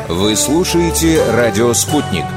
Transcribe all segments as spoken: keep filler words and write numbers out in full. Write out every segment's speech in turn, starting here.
Вы слушаете «Радио Спутник».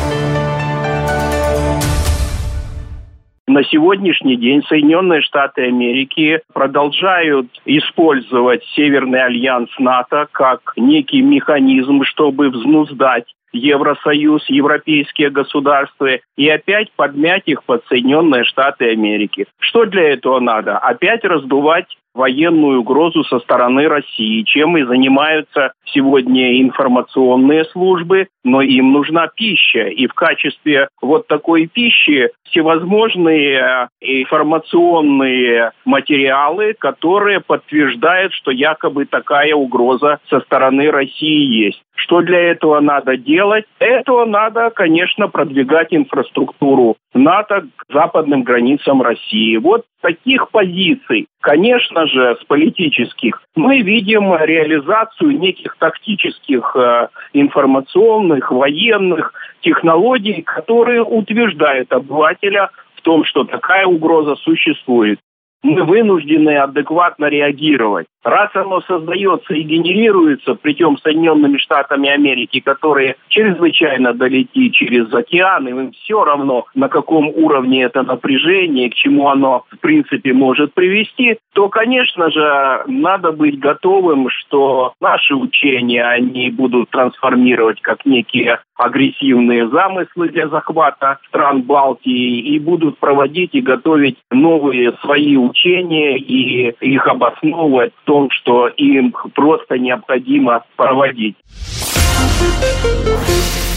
На сегодняшний день Соединенные Штаты Америки продолжают использовать Северный альянс НАТО как некий механизм, чтобы взнуздать Евросоюз, европейские государства и опять подмять их под Соединенные Штаты Америки. Что для этого надо? Опять раздувать военную угрозу со стороны России, чем и занимаются сегодня информационные службы, но им нужна пища. И в качестве вот такой пищи всевозможные информационные материалы, которые подтверждают, что якобы такая угроза со стороны России есть. Что для этого надо делать? Этого надо, конечно, продвигать инфраструктуру НАТО к западным границам России. Вот таких позиций, конечно же, с политических, мы видим реализацию неких тактических э, информационных, военных технологий, которые утверждают обывателя в том, что такая угроза существует. Мы вынуждены адекватно реагировать. Раз оно создается и генерируется, причем Соединенными Штатами Америки, которые чрезвычайно далеки через океан, и им все равно, на каком уровне это напряжение, к чему оно, в принципе, может привести, то, конечно же, надо быть готовым, что наши учения, они будут трансформировать как некие агрессивные замыслы для захвата стран Балтии и будут проводить и готовить новые свои учения и их обосновывать в том, что им просто необходимо проводить.